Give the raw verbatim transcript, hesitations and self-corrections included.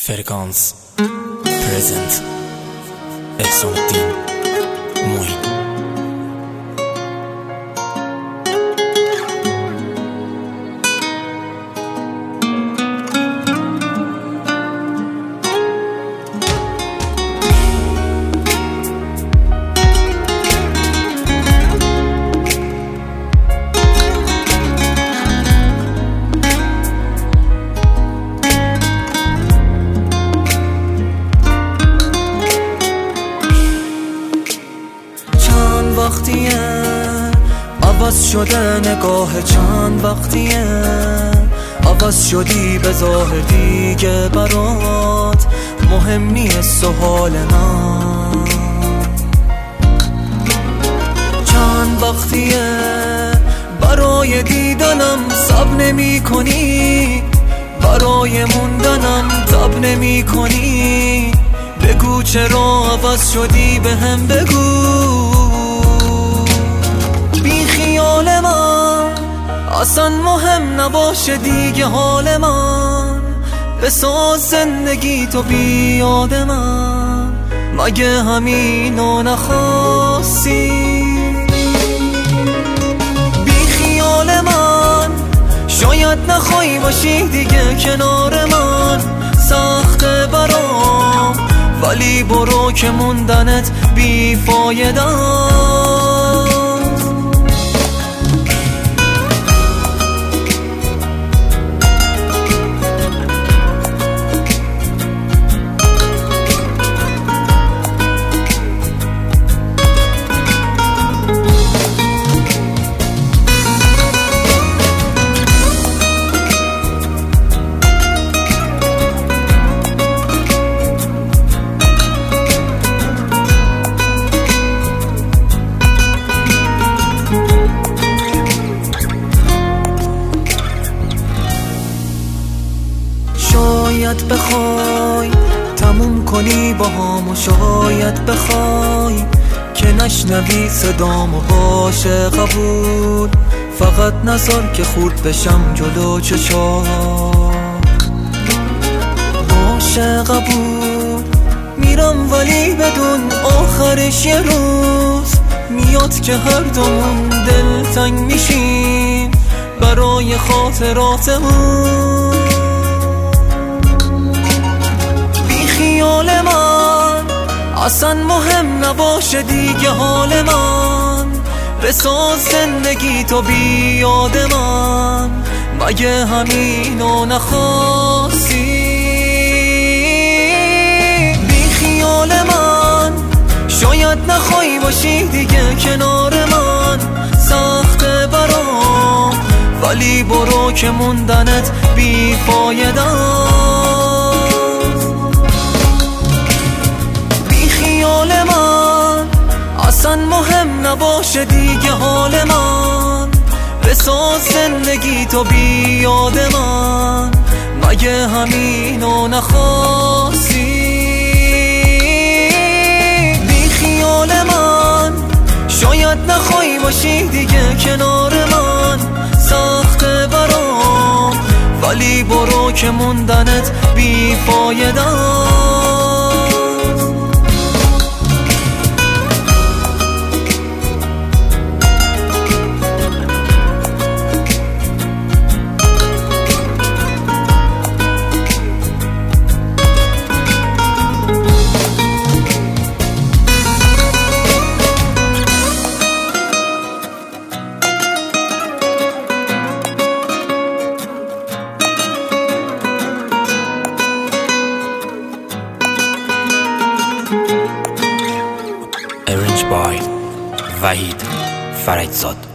فرکانس پرزنت احسان الدین معین. وقتیه عوض شده نگاه، چند وقتیه عوض شدی به ظاهر، دیگه برات مهم نیست و حال من. چند وقتیه برای دیدنم صبر نمی کنی، برای موندنم تب نمی کنی. بگو چرا عوض شدی، به هم بگو. بی خیال من اصلا مهم نباشه دیگه حال من، بساز زندگی تو بی یاد من. مگه همینو نخواستی؟ بی خیال من شاید نخوای باشی دیگه کنار من. سخته برام ولی برو که موندنت بی فایده. شاید بخوای تموم کنی با هم و شاید بخوای که نشنوی صدامو، باشه قبول. فقط نذار که خورد بشم جلو چشات، باشه قبول. میرم ولی بدون آخرش یه روز میاد که هر دومون دلتنگ میشیم برای خاطراتمون. خیال من اصلا مهم نباشه دیگه حال من، بساز زندگی تو بی یاد من. مگه همینو نخواستی؟ بی خیال من شاید نخوای باشی دیگه کنار من. سخته برام ولی برو که موندنت بی فایده. اصلا مهم نباشه دیگه حال من، بساز زندگی تو بی یاد من. مگه همینو نخواستی؟ بی خیال من شاید نخوای باشی دیگه کنار من. سخته برام ولی برو که موندنت بی فایده. Arranged by وحید فرجزاد.